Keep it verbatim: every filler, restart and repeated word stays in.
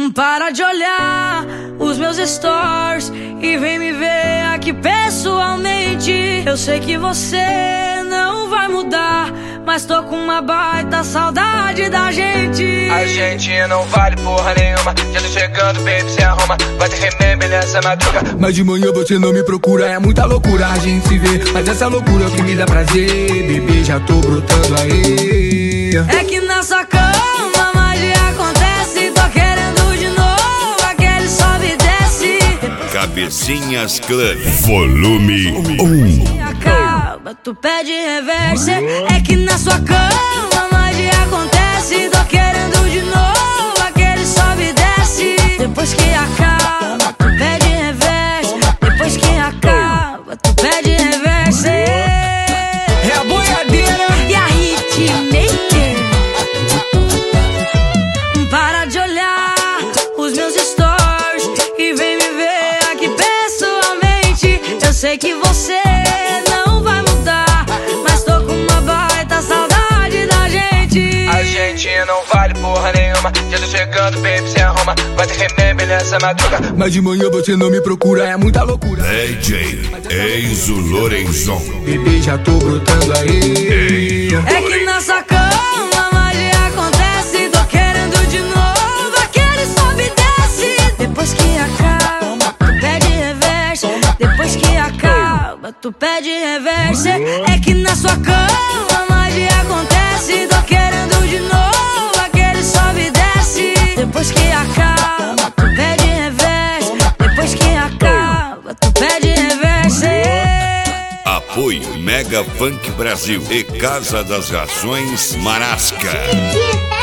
Para de olhar os meus stories e vem me ver aqui pessoalmente. Eu sei que você não vai mudar, mas tô com uma baita saudade da gente. A gente não vale porra nenhuma. Já tô chegando, baby, se arruma. Vai ter remember nessa madruga. Mas de manhã você não me procura. É muita loucura a gente se vê, mas essa loucura é o que me dá prazer. Bebê, já tô brotando aí. É que na sua cama magia acontece. Tô querendo de novo aquele sobe e desce. Cabecinhas Club Volume um. Acaba, tu pede reverse. É que na sua cama magia acontece. Tô querendo de novo aquele sobe e desce. Depois que acaba, tu pede reverse. Depois que acaba, tu pede reverse. É a boiadeira e a hitmaker. Para de olhar os meus stories e vem me ver aqui pessoalmente. Eu sei que você não vai mudar, mas tô com uma baita saudade da gente. A gente não vale porra nenhuma. Já tô chegando, baby, se arruma. Vai ter remember nessa madruga. Mas de manhã você não me procura. É muita loucura. D J Enzo Lorenzon. Bebê, já tô brotando aí. É que na sua cama magia acontece. Tô querendo de novo aquele sobe e desce. Depois que acaba, tu pede reverse. Depois que acaba, tu pede reverse. É que na sua cama magia acontece. Tô querendo de novo aquele sobe e desce. Depois que acaba, tu pede reverse. Depois que acaba, tu pede reverse. Apoio Mega Funk Brasil e Casa das Rações Marasca.